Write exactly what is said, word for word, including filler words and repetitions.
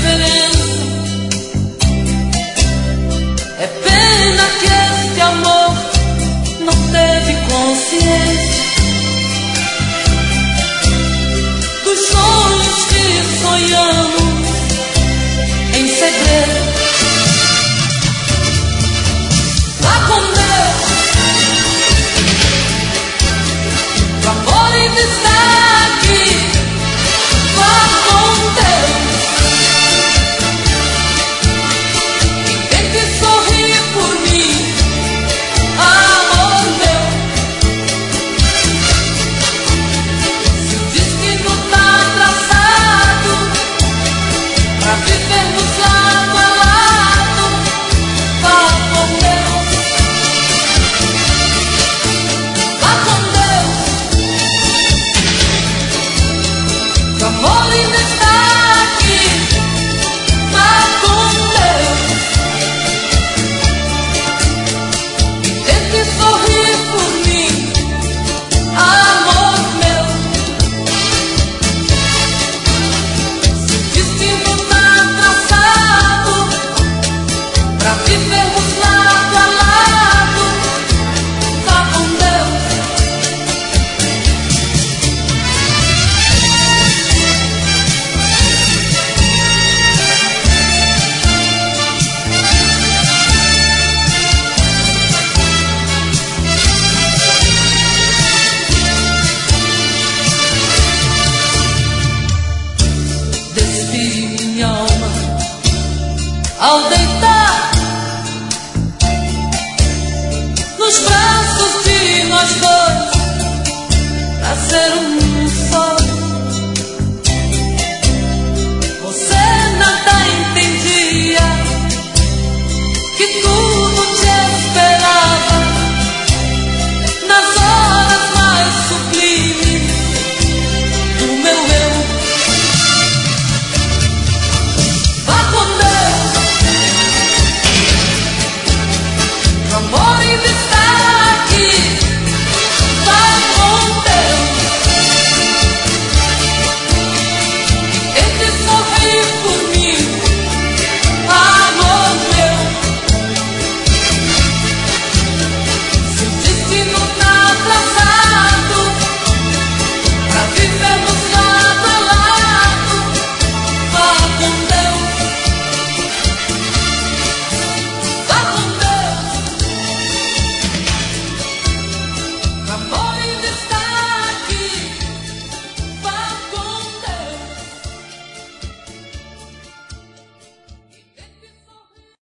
diferença. É pena que este amor não teve consciência dos sonhos que sonhamos em segredo. Vá com Deus, o amor ainda está aqui. Vá com Deus e tente sorrir por mim, amor meu. Se o destino tá traçado pra vivermos lado a lado, vá com Deus, vá com Deus, o amor ainda está aqui. Vá com Deus e tente sorrir por mim, amor meu. Se o destino tá traçado pra vivermos lado a lado, vá com Deus. Despire minha alma ao